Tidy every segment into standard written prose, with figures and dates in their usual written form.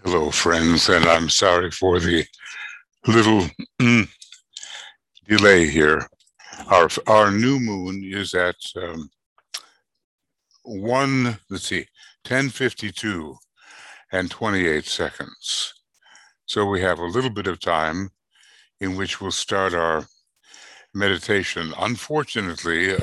Hello, friends, and I'm sorry for the little delay here. Our new moon is at 10:52 and 28 seconds. So we have a little bit of time in which we'll start our meditation. Unfortunately,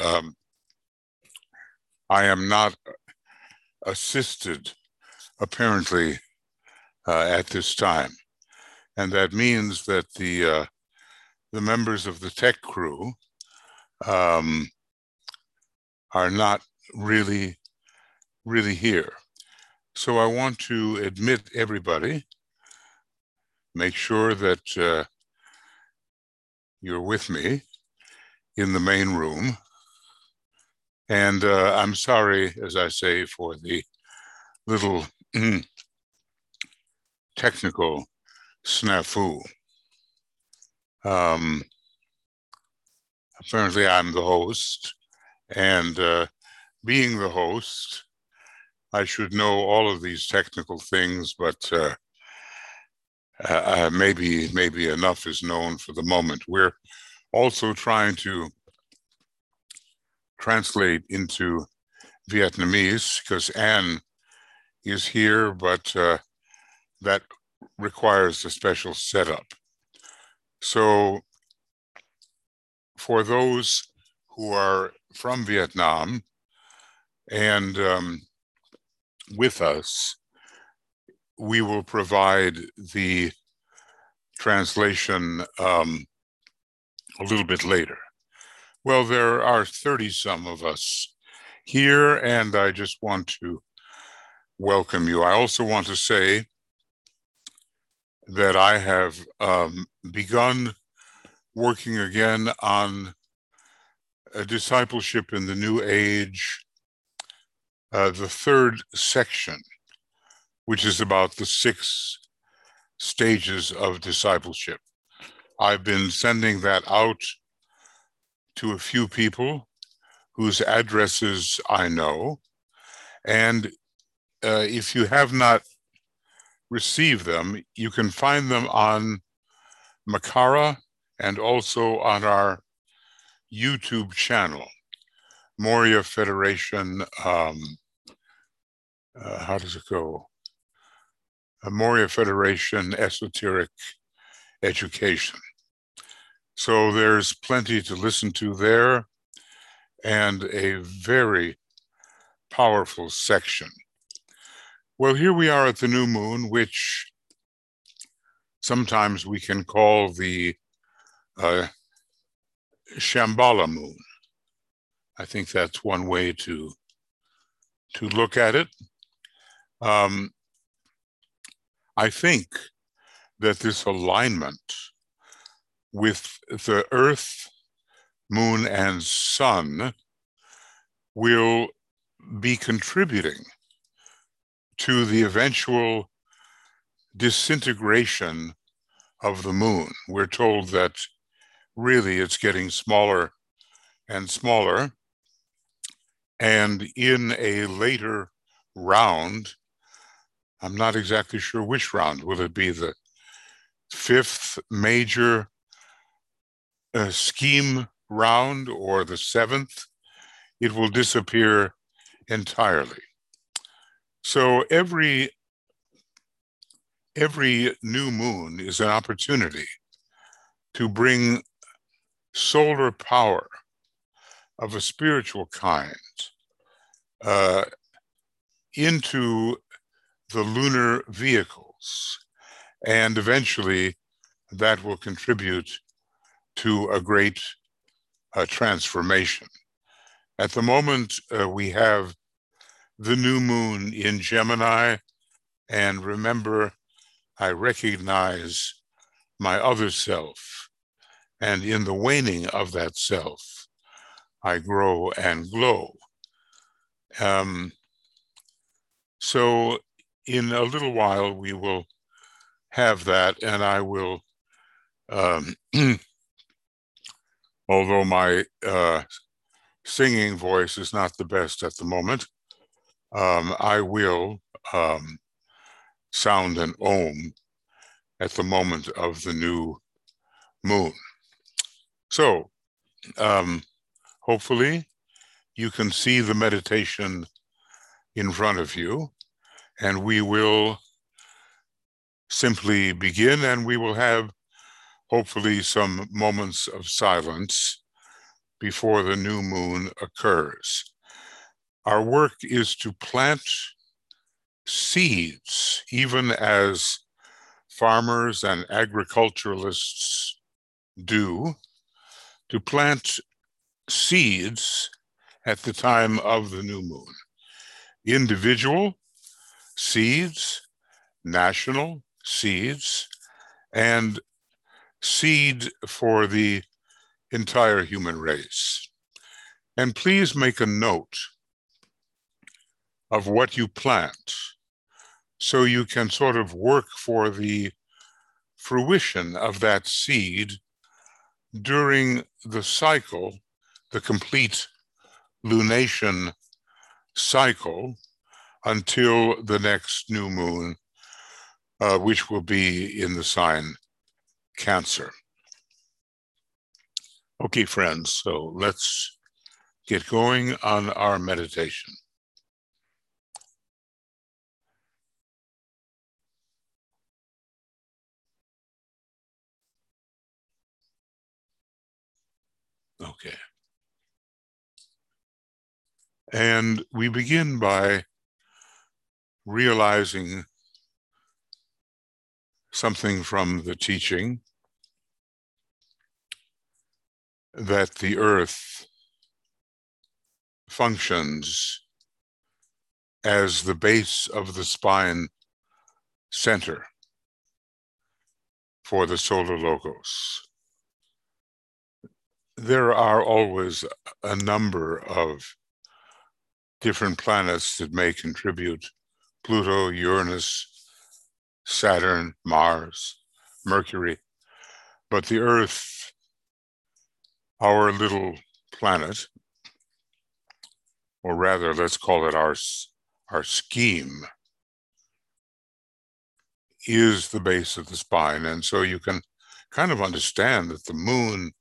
I am not assisted apparently at this time, and that means that the members of the tech crew um, are not really here. So I want to admit everybody, make sure that you're with me in the main room. And I'm sorry, as I say, for the little technical snafu. Um, Apparently, I'm the host, and being the host, I should know all of these technical things, but maybe enough is known for the moment. We're also trying to translate into Vietnamese because Anne is here, but that requires a special setup. So for those who are from Vietnam and with us, we will provide the translation a little bit later. Well, there are 30-some of us here, and I just want to welcome you. I also want to say that I have begun working again on a discipleship in the New Age, the third section, which is about the 6 stages of discipleship. I've been sending that out to a few people whose addresses I know. And if you have not received them, you can find them on Makara and also on our YouTube channel, Moria Federation. How does it go? Moria Federation Esoteric Education. So there's plenty to listen to there and a very powerful section. Well, here we are at the new moon, which sometimes we can call the Shambhala moon. I think that's one way to look at it. I think that this alignment with the Earth, Moon, and Sun will be contributing to the eventual disintegration of the moon. We're told that really it's getting smaller and smaller. And in a later round, I'm not exactly sure which round. Will it be the 5th major scheme round or the 7th? It will disappear entirely. So every new moon is an opportunity to bring solar power of a spiritual kind into the lunar vehicles. And eventually that will contribute to a great transformation. At the moment, we have the new moon in Gemini. And remember, I recognize my other self. And in the waning of that self, I grow and glow. So in a little while, we will have that, and I will, although my singing voice is not the best at the moment, I will sound an Om at the moment of the new moon. So hopefully you can see the meditation in front of you, and we will simply begin, and we will have hopefully some moments of silence before the new moon occurs. Our work is to plant seeds, even as farmers and agriculturalists do, to plant seeds at the time of the new moon. Individual seeds, national seeds, and seed for the entire human race. And please make a note of what you plant so you can sort of work for the fruition of that seed during the cycle, the complete lunation cycle, until the next new moon, which will be in the sign Cancer. Okay, friends, so let's get going on our meditation. Okay. And we begin by realizing something from the teaching that the earth functions as the base of the spine center for the solar logos. There are always a number of different planets that may contribute: Pluto, Uranus, Saturn, Mars, Mercury. But the Earth, our little planet, or rather, let's call it our scheme, is the base of the spine. And so you can kind of understand that the moon,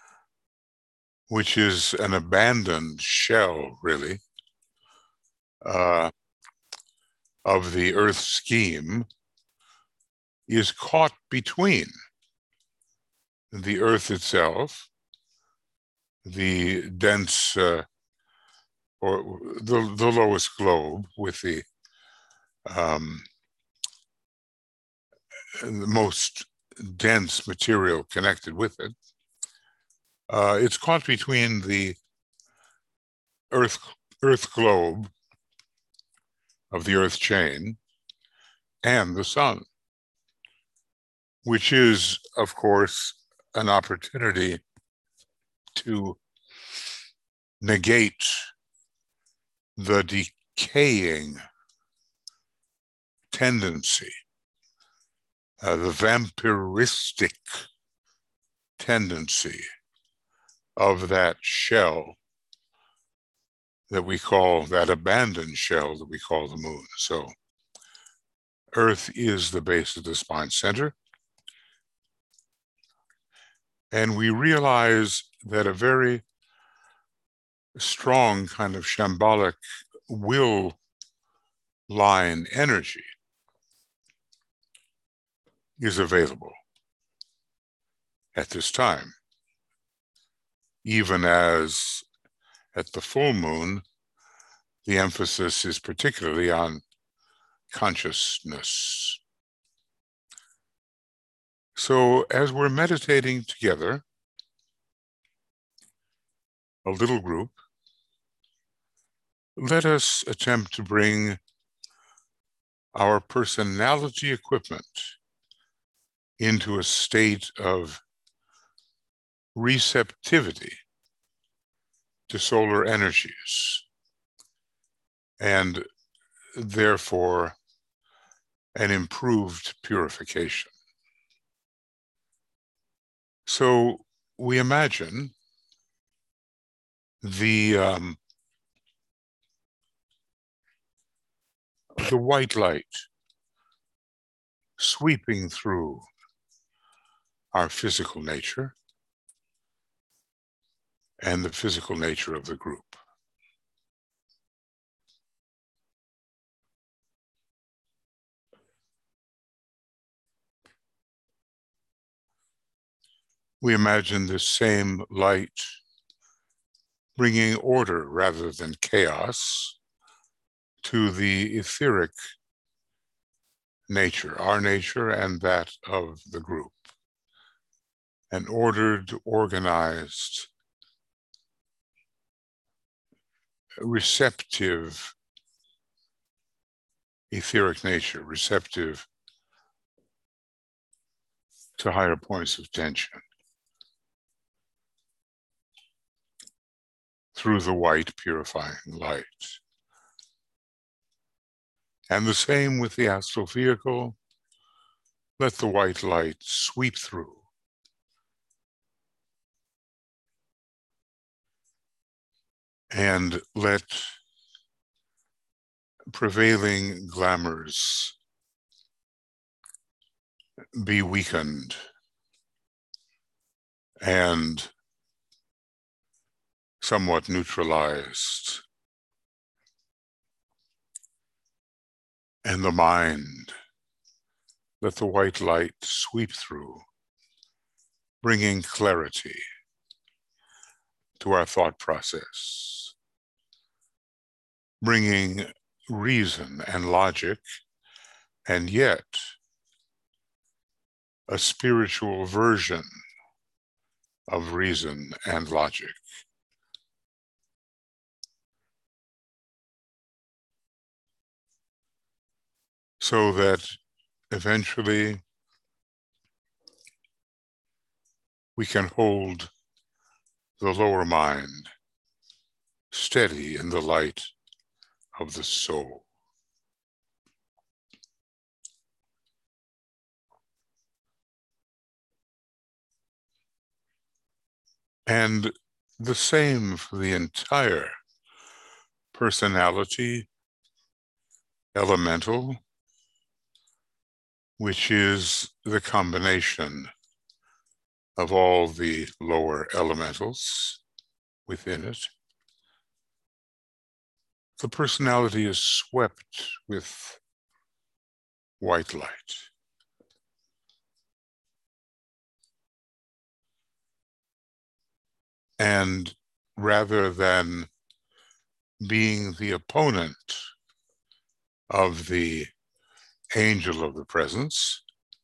which is an abandoned shell, really, of the Earth scheme, is caught between the Earth itself, the dense, or the lowest globe with the most dense material connected with it. It's caught between the Earth globe of the Earth chain and the sun, which is, of course, an opportunity to negate the decaying tendency, the vampiristic tendency of that shell that we call, that abandoned shell that we call the moon. So Earth is the base of the spine center. And we realize that a very strong kind of shambolic will line energy is available at this time, even as at the full moon, the emphasis is particularly on consciousness. So as we're meditating together, a little group, let us attempt to bring our personality equipment into a state of receptivity to solar energies, and therefore an improved purification. So we imagine the white light sweeping through our physical nature and the physical nature of the group. We imagine this same light bringing order rather than chaos to the etheric nature, our nature and that of the group. An ordered, organized, receptive etheric nature, receptive to higher points of tension through the white purifying light. And the same with the astral vehicle. Let the white light sweep through. And let prevailing glamours be weakened and somewhat neutralized. And the mind, let the white light sweep through, bringing clarity to our thought process, bringing reason and logic, and yet a spiritual version of reason and logic. So that eventually we can hold the lower mind steady in the light of the soul. And the same for the entire personality, elemental, which is the combination of all the lower elementals within it. The personality is swept with white light. And rather than being the opponent of the angel of the presence,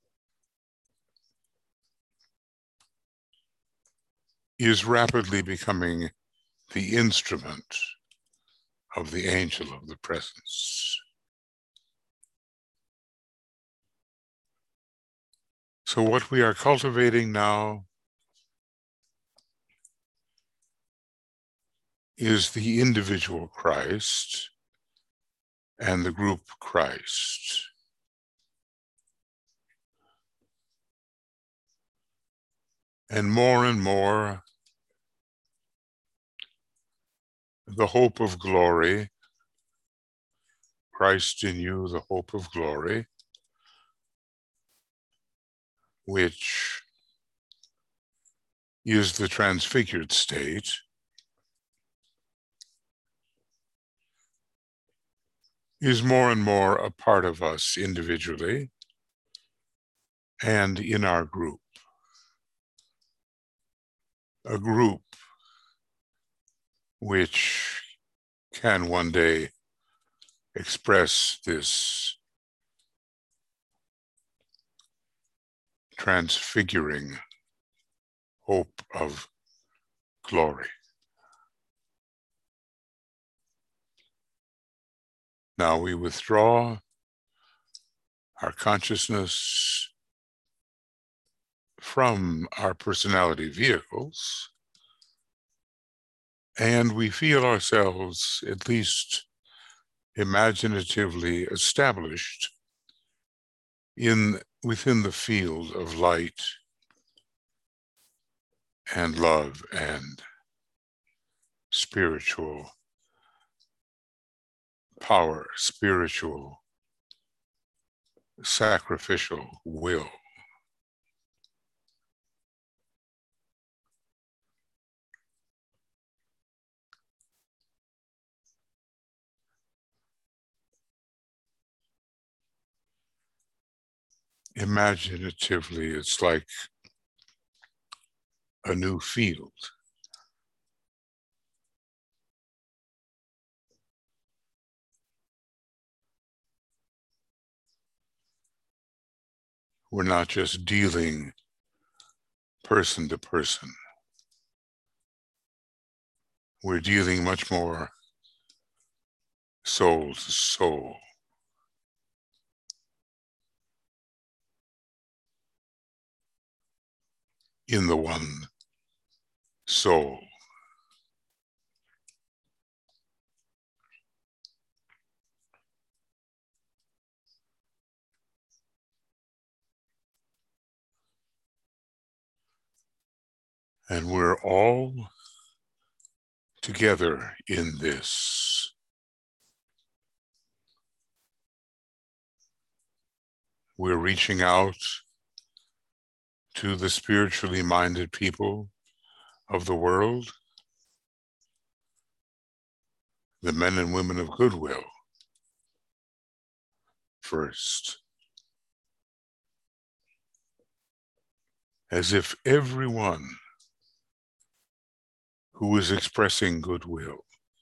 is rapidly becoming the instrument of the angel of the presence. So what we are cultivating now is the individual Christ and the group Christ. And more, the hope of glory, Christ in you, the hope of glory, which is the transfigured state, is more and more a part of us individually and in our group. A group which can one day express this transfiguring hope of glory. Now we withdraw our consciousness from our personality vehicles, and we feel ourselves, at least imaginatively, established within the field of light and love and spiritual power, spiritual sacrificial will. Imaginatively, it's like a new field. We're not just dealing person to person. We're dealing much more soul to soul. In the one soul. And we're all together in this. We're reaching out to the spiritually minded people of the world, the men and women of goodwill first, as if everyone who is expressing goodwill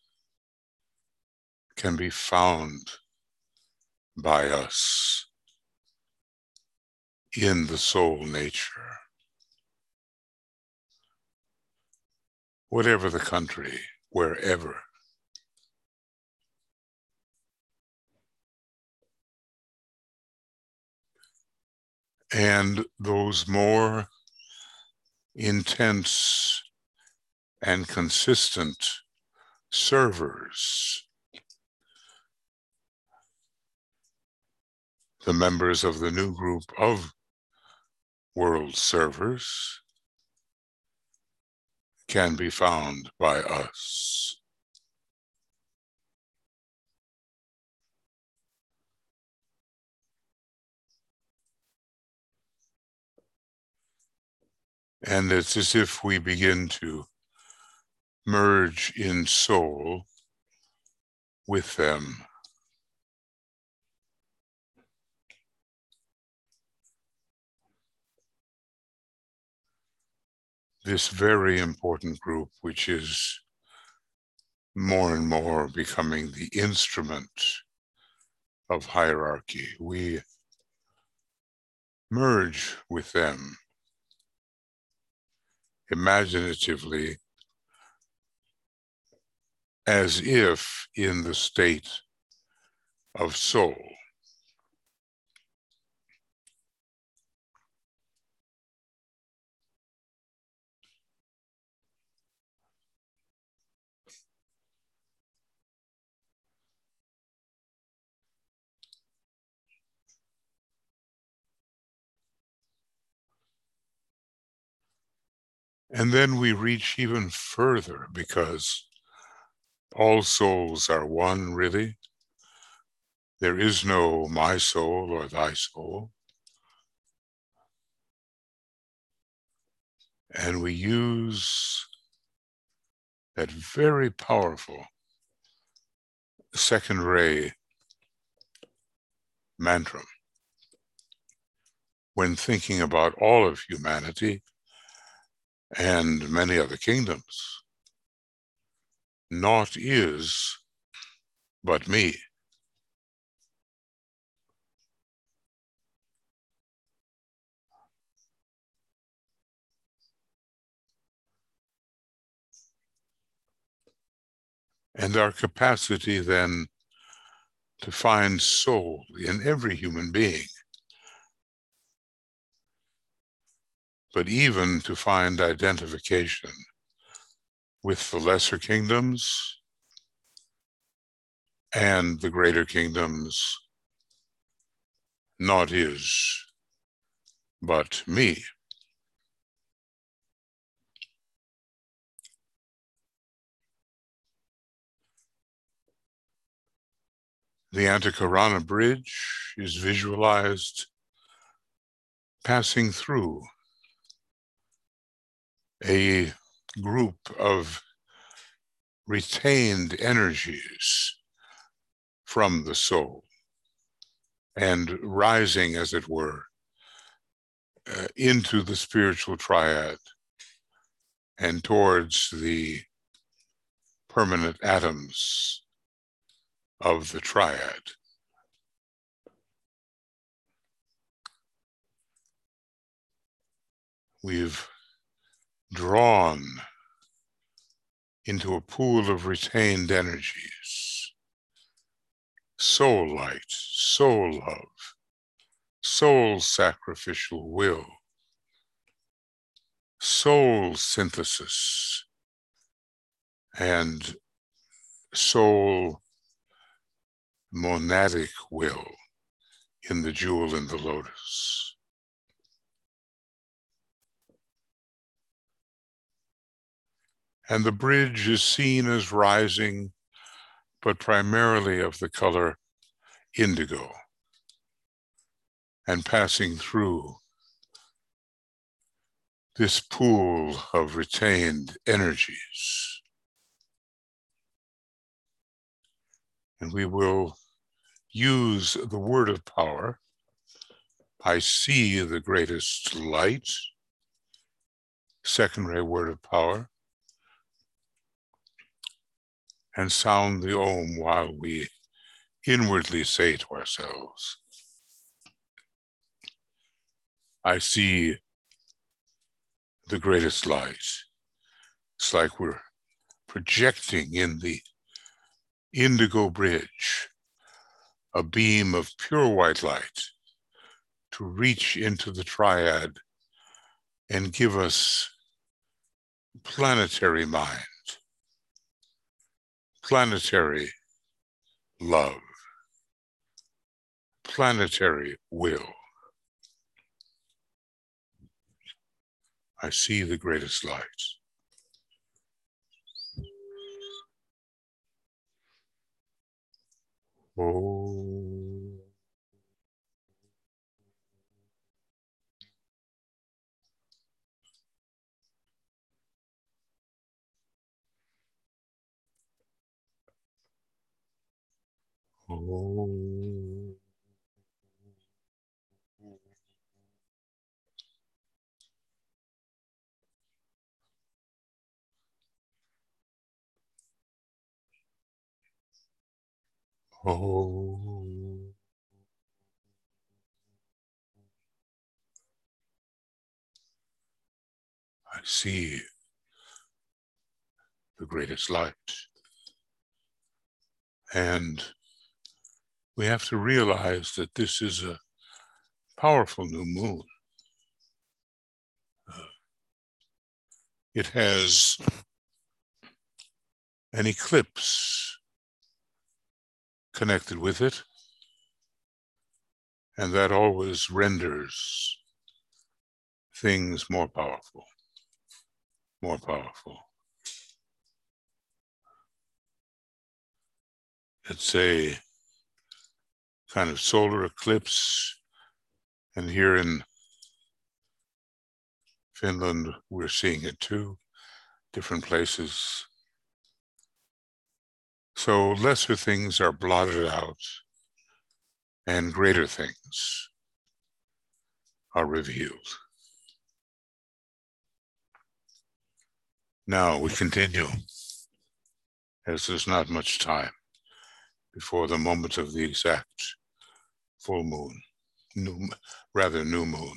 can be found by us in the soul nature. Whatever the country, wherever. And those more intense and consistent servers, the members of the new group of world servers, can be found by us. And it's as if we begin to merge in soul with them. This very important group, which is more and more becoming the instrument of hierarchy, we merge with them imaginatively, as if in the state of soul. And then we reach even further, because all souls are one, really. There is no my soul or thy soul. And we use that very powerful second ray mantra when thinking about all of humanity and many other kingdoms. Naught is but me. And our capacity then to find soul in every human being, but even to find identification with the lesser kingdoms and the greater kingdoms. Naught is but me. The Antakarana Bridge is visualized passing through a group of retained energies from the soul and rising, as it were, into the spiritual triad and towards the permanent atoms of the triad. We've drawn into a pool of retained energies: soul light, soul love, soul sacrificial will, soul synthesis, and soul monadic will in the jewel in the lotus. And the bridge is seen as rising, but primarily of the color indigo, and passing through this pool of retained energies. And we will use the word of power. I see the greatest light, secondary word of power, and sound the Om while we inwardly say to ourselves, I see the greatest light. It's like we're projecting in the indigo bridge a beam of pure white light to reach into the triad and give us planetary mind, planetary love, planetary will. I see the greatest light. Oh. Oh. Oh. I see the greatest light. And we have to realize that this is a powerful new moon. It has an eclipse connected with it, and that always renders things more powerful, more powerful. It's a kind of solar eclipse, and here in Finland, we're seeing it too, different places. So lesser things are blotted out, and greater things are revealed. Now we continue, as there's not much time before the moment of the exact full moon, new moon.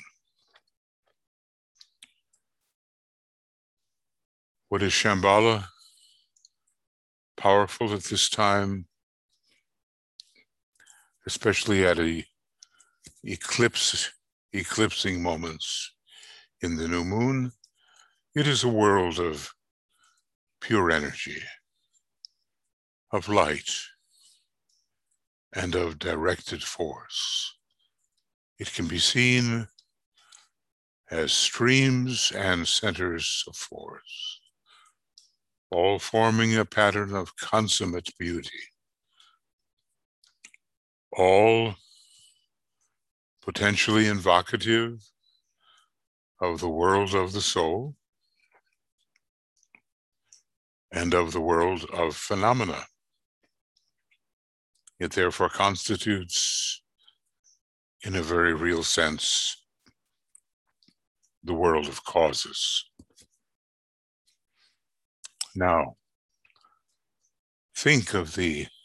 What is Shambhala? Powerful at this time, especially at eclipsing moments in the new moon. It is a world of pure energy, of light, and of directed force. It can be seen as streams and centers of force, all forming a pattern of consummate beauty, all potentially invocative of the world of the soul and of the world of phenomena. It therefore constitutes, in a very real sense, the world of causes. Now, think of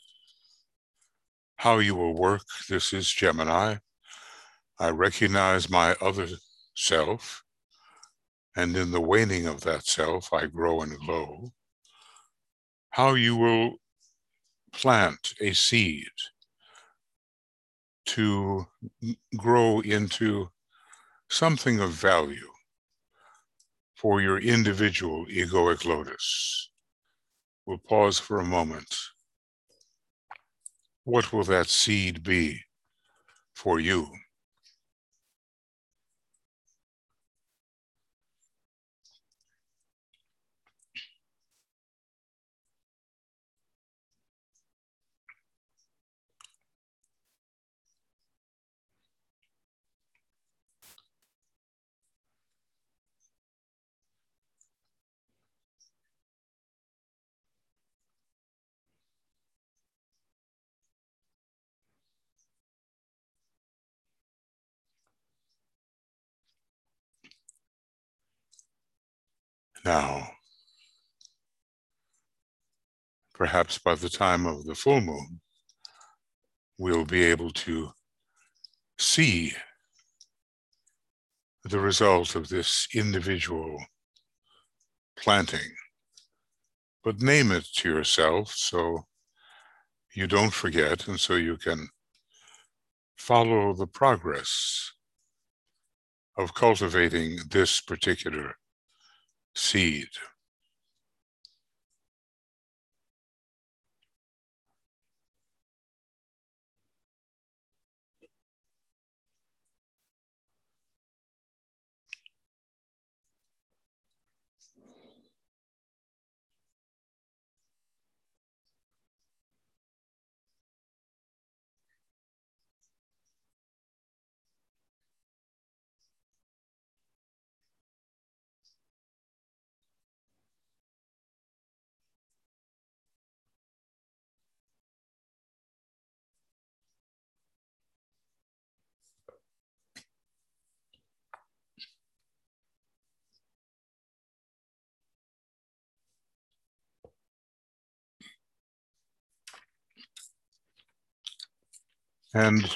how you will work. This is Gemini. I recognize my other self, and in the waning of that self, I grow and glow. How you will plant a seed to grow into something of value for your individual egoic lotus. We'll pause for a moment. What will that seed be for you? Now, perhaps by the time of the full moon, we'll be able to see the result of this individual planting. But name it to yourself so you don't forget and so you can follow the progress of cultivating this particular seed. And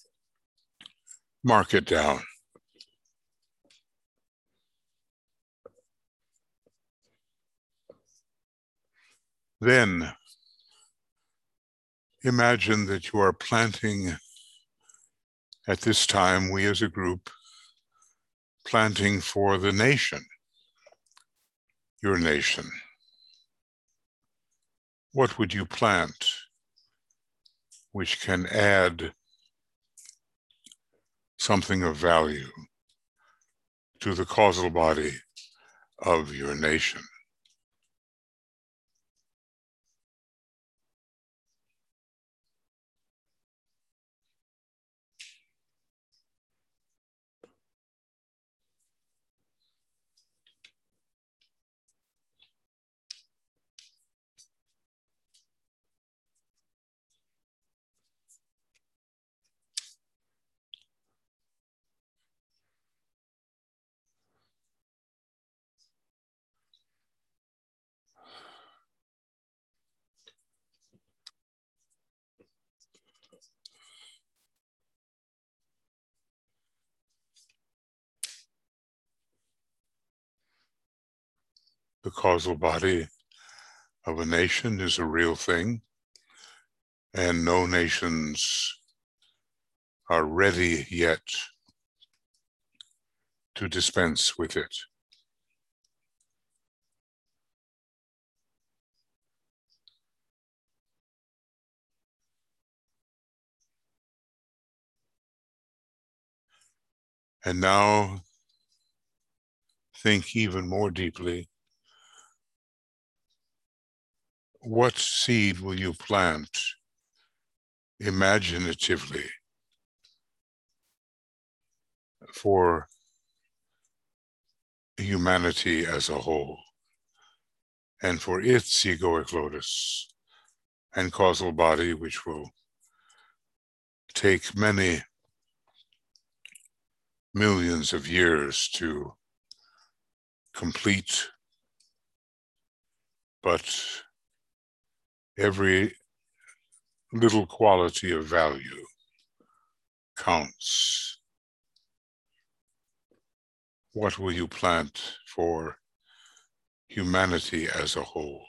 mark it down. Then imagine that you are planting, at this time, we as a group, planting for the nation, your nation. What would you plant which can add something of value to the causal body of your nation? The causal body of a nation is a real thing, and no nations are ready yet to dispense with it. And now think even more deeply. What seed will you plant imaginatively for humanity as a whole, and for its egoic lotus and causal body, which will take many millions of years to complete, but every little quality of value counts. What will you plant for humanity as a whole?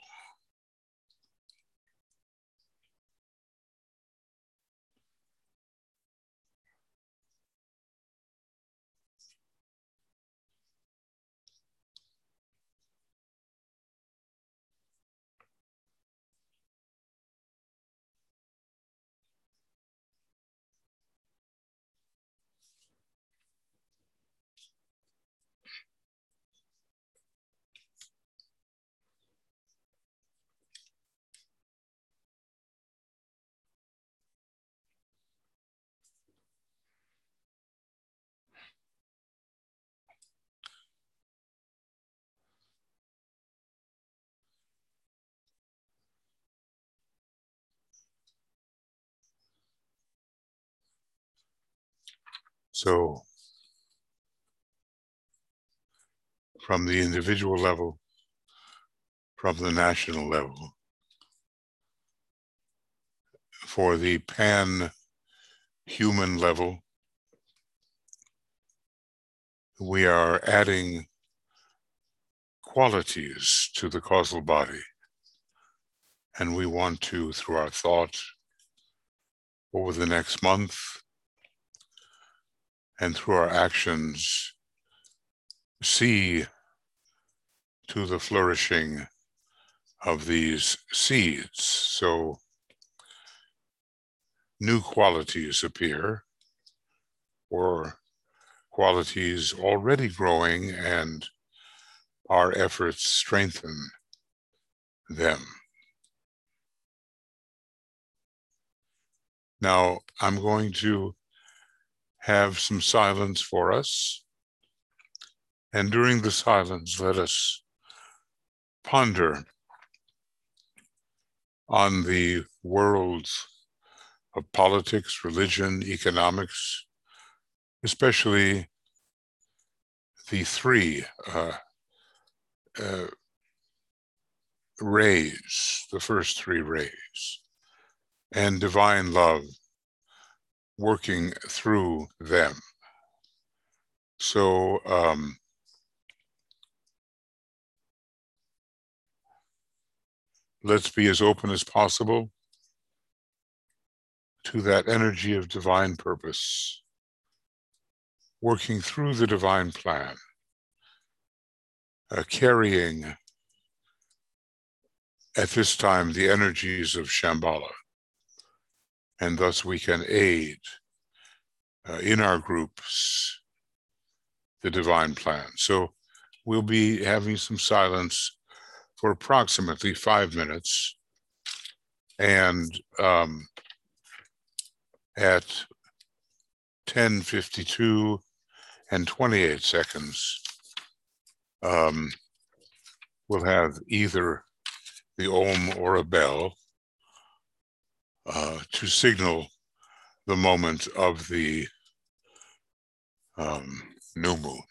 So, from the individual level, from the national level, for the pan-human level, we are adding qualities to the causal body. And we want to, through our thought, over the next month, and through our actions, see to the flourishing of these seeds. So new qualities appear, or qualities already growing, and our efforts strengthen them. Now, I'm going to have some silence for us. And during the silence, let us ponder on the worlds of politics, religion, economics, especially the three rays, the first three rays, and divine love working through them. So let's be as open as possible to that energy of divine purpose, working through the divine plan, carrying at this time the energies of Shambhala, and thus we can aid in our groups the divine plan. So we'll be having some silence for approximately 5 minutes, and at 10:52 and 28 seconds, we'll have either the Om or a bell to signal the moment of the new moon.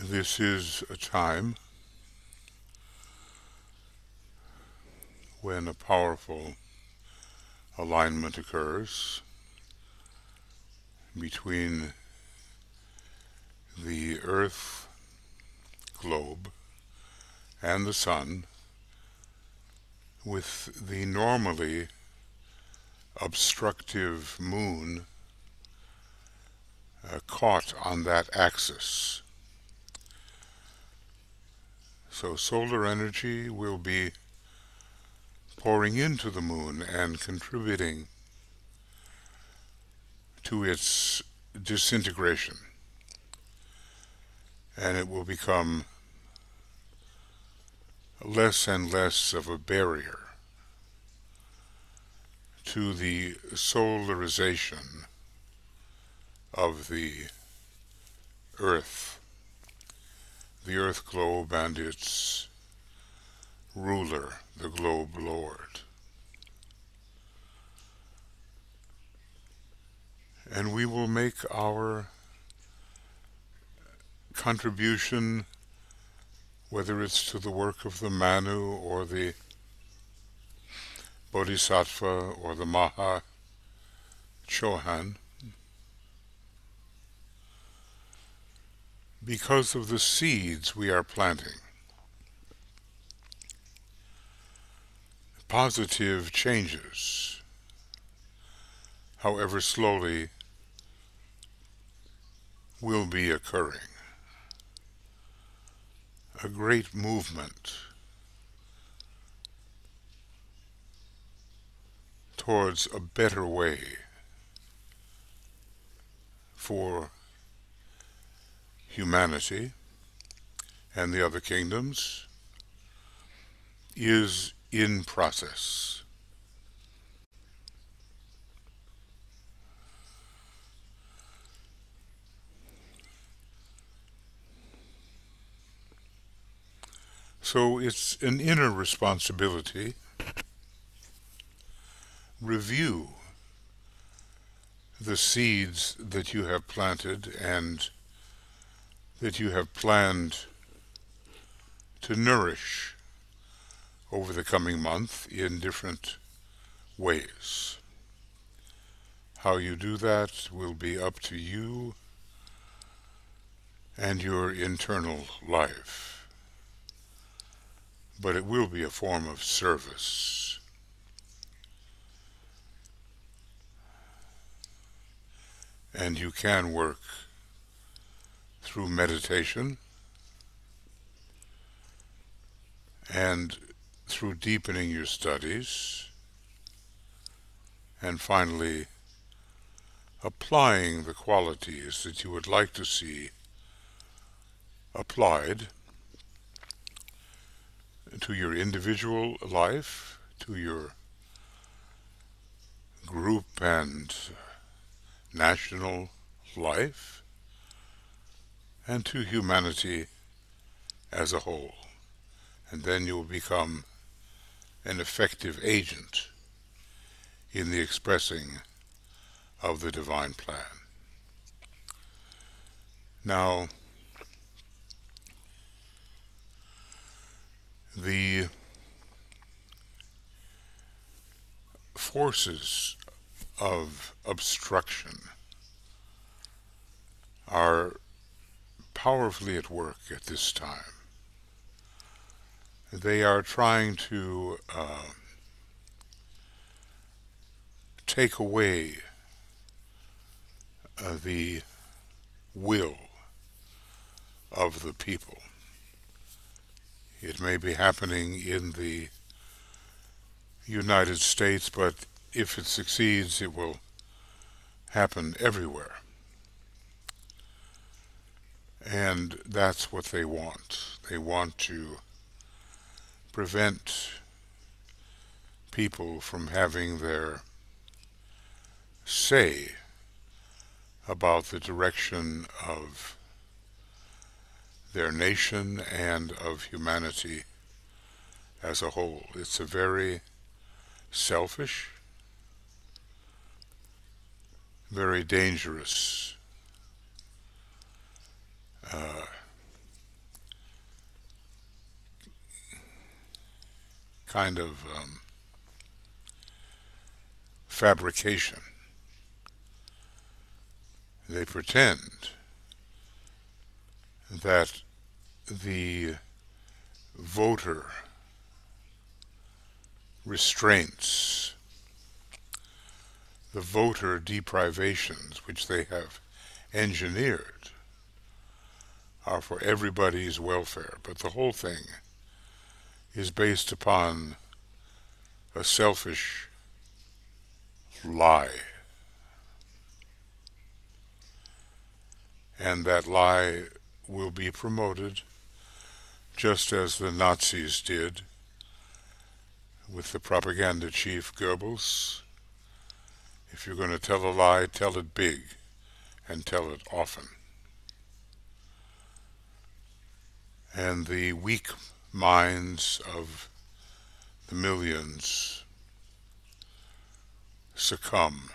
This is a time when a powerful alignment occurs between the Earth globe and the Sun, with the normally obstructive Moon caught on that axis. So solar energy will be pouring into the Moon and contributing to its disintegration, and it will become less and less of a barrier to the solarization of the Earth globe and its ruler, the globe lord. And we will make our contribution, whether it's to the work of the Manu or the Bodhisattva or the Maha Chohan, because of the seeds we are planting. Positive changes, however slowly, will be occurring. A great movement towards a better way for humanity and the other kingdoms is in process. So it's an inner responsibility. Review the seeds that you have planted and that you have planned to nourish over the coming month in different ways. How you do that will be up to you and your internal life, but it will be a form of service. And you can work through meditation and through deepening your studies, and finally applying the qualities that you would like to see applied to your individual life, to your group and national life, and to humanity as a whole. And then you'll become an effective agent in the expressing of the divine plan. Now, the forces of obstruction are powerfully at work at this time. They are trying to take away the will of the people. It may be happening in the United States, but if it succeeds, it will happen everywhere. And that's what they want. They want to prevent people from having their say about the direction of their nation and of humanity as a whole. It's a very selfish, very dangerous kind of fabrication. They pretend that the voter restraints, the voter deprivations which they have engineered are for everybody's welfare, but the whole thing is based upon a selfish lie. And that lie will be promoted just as the Nazis did with the propaganda chief Goebbels. If you're going to tell a lie, tell it big and tell it often. And the weak minds of the millions succumb.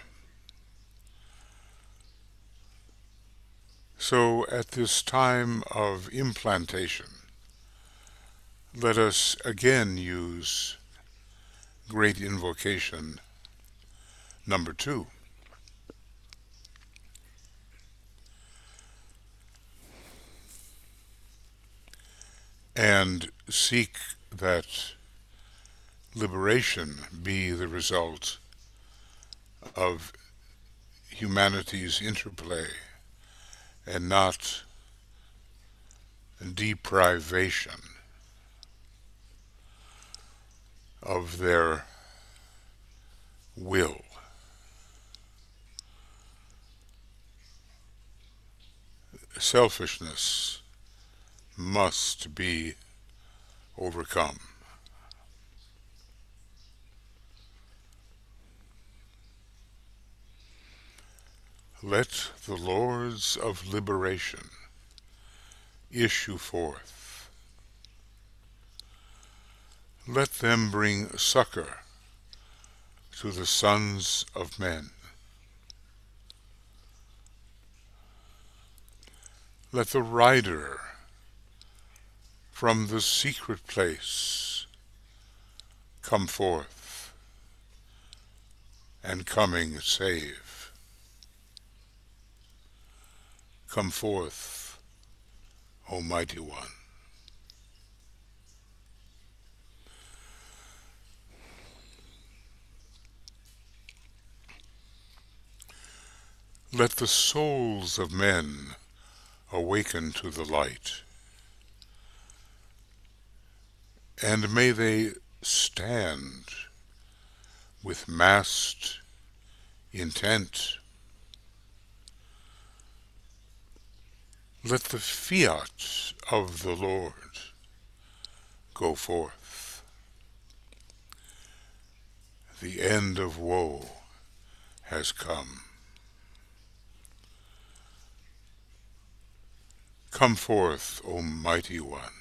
So at this time of implantation, let us again use great invocation number 2. And seek that liberation be the result of humanity's interplay and not deprivation of their will. Selfishness must be overcome. Let the Lords of Liberation issue forth. Let them bring succor to the sons of men. Let the rider from the secret place come forth, and coming save. Come forth, O Mighty One. Let the souls of men awaken to the light, and may they stand with massed intent. Let the fiat of the Lord go forth. The end of woe has come. Come forth, O Mighty One.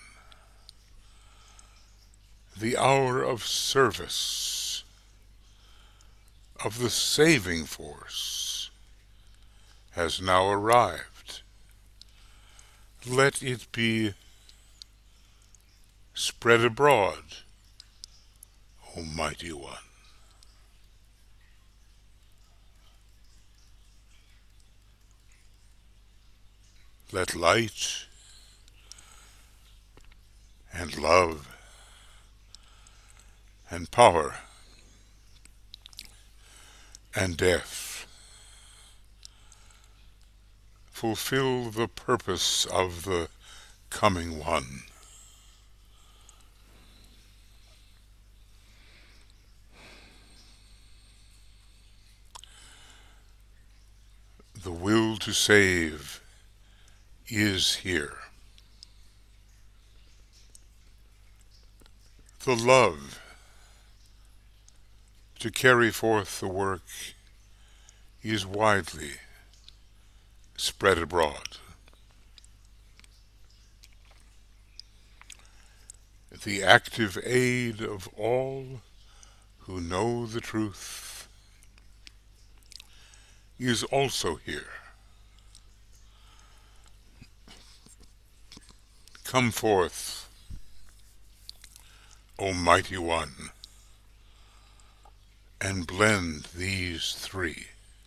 The hour of service, of the saving force, has now arrived. Let it be spread abroad, O Mighty One. Let light and love and power and death fulfill the purpose of the coming one. The will to save is here. The love to carry forth the work is widely spread abroad. The active aid of all who know the truth is also here. Come forth, O Mighty One, and blend these three.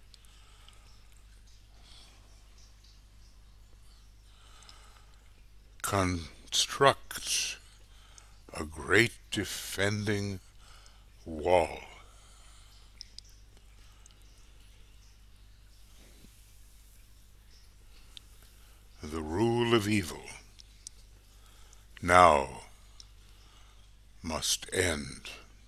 Construct a great defending wall. The rule of evil now must end.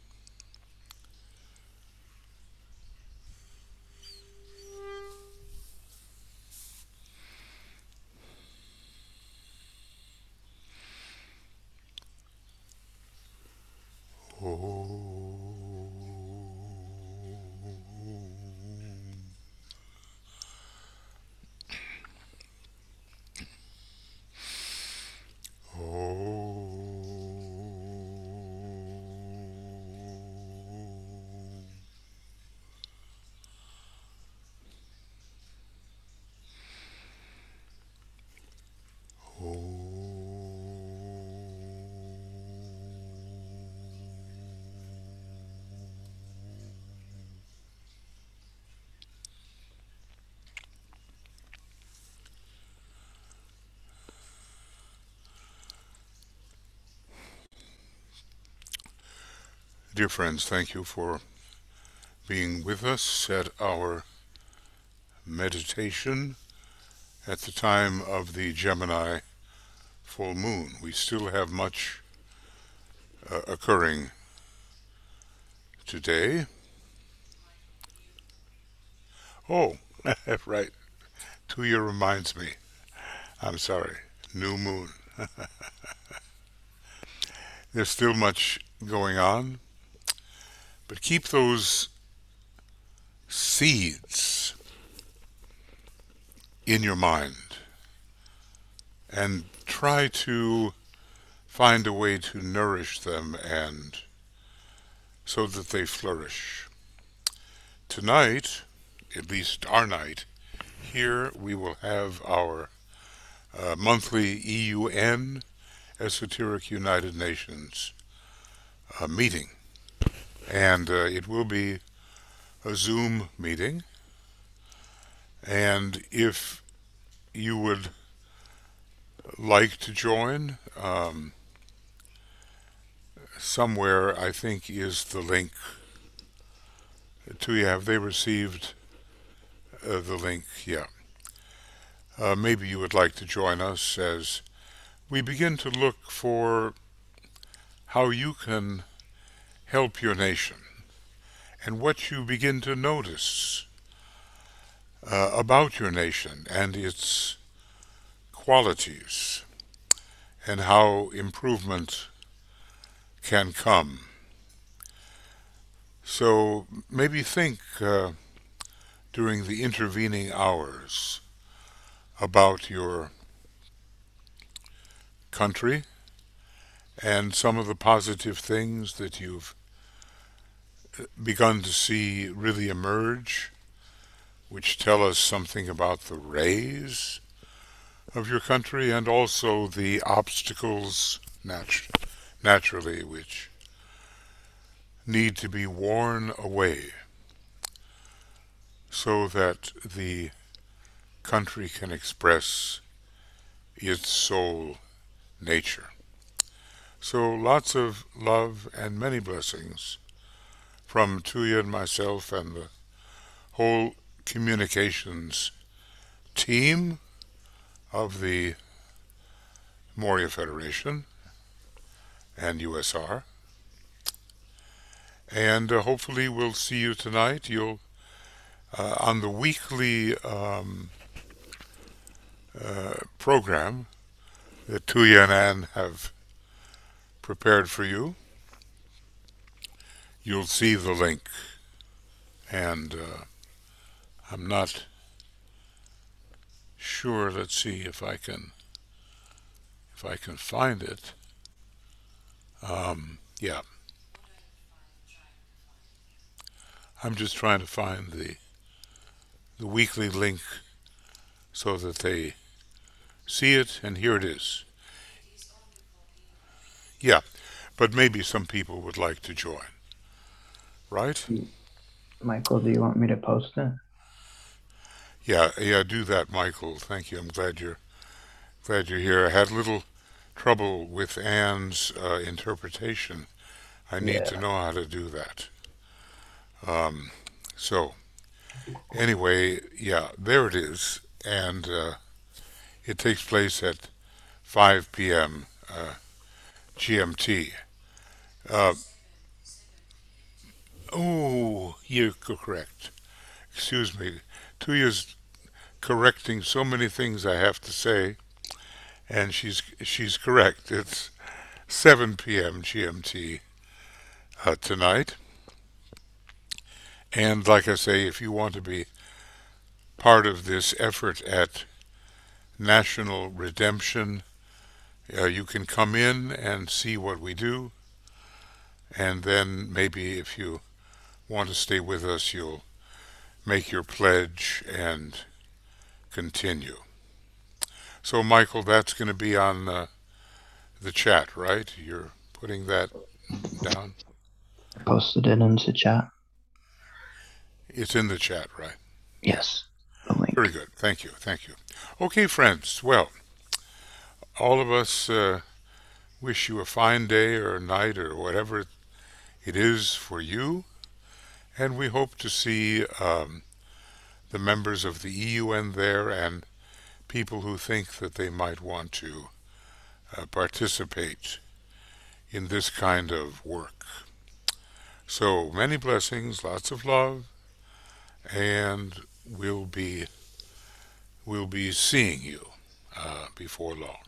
Dear friends, thank you for being with us at our meditation at the time of the Gemini full moon. We still have much occurring today. Oh, right. 2 year reminds me. I'm sorry. New moon. There's still much going on, but keep those seeds in your mind and try to find a way to nourish them and so that they flourish. Tonight, at least our night, here we will have our monthly EUN, Esoteric United Nations, meeting. And it will be a Zoom meeting. And if you would like to join, somewhere I think is the link to you. Have they received the link? Yeah. Maybe you would like to join us as we begin to look for how you can help your nation and what you begin to notice about your nation and its qualities and how improvement can come. So maybe think during the intervening hours about your country and some of the positive things that you've begun to see really emerge, which tell us something about the rays of your country and also the obstacles naturally which need to be worn away so that the country can express its soul nature. So lots of love and many blessings from Tuya and myself and the whole communications team of the Moria Federation and USR. And hopefully we'll see you tonight. You'll on the weekly program that Tuya and Ann have prepared for you. You'll see the link, and I'm not sure. Let's see if I can find it. Yeah, I'm just trying to find the weekly link so that they see it, and here it is. Yeah, but maybe some people would like to join, right? Michael, do you want me to post it? Yeah, yeah, do that, Michael. Thank you. I'm glad you're here. I had a little trouble with Anne's interpretation. I need to Yeah. know how to do that. So anyway, yeah, there it is, and it takes place at 5 p.m. GMT. Uh, oh, you're correct. Excuse me. Tuya's correcting so many things I have to say, and she's correct. It's 7 p.m. GMT tonight. And like I say, if you want to be part of this effort at national redemption, you can come in and see what we do, and then maybe if you want to stay with us, you'll make your pledge and continue. So, Michael, that's going to be on the chat, right? You're putting that down? I posted it into chat. It's in the chat, right? Yeah. Yes, the Very link. good. Thank you. Thank you. Okay, friends. Well, all of us wish you a fine day or night or whatever it is for you. And we hope to see the members of the EUN there and people who think that they might want to participate in this kind of work. So many blessings, lots of love, and we'll be seeing you before long.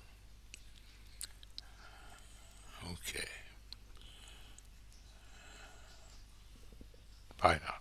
Okay. Bye now.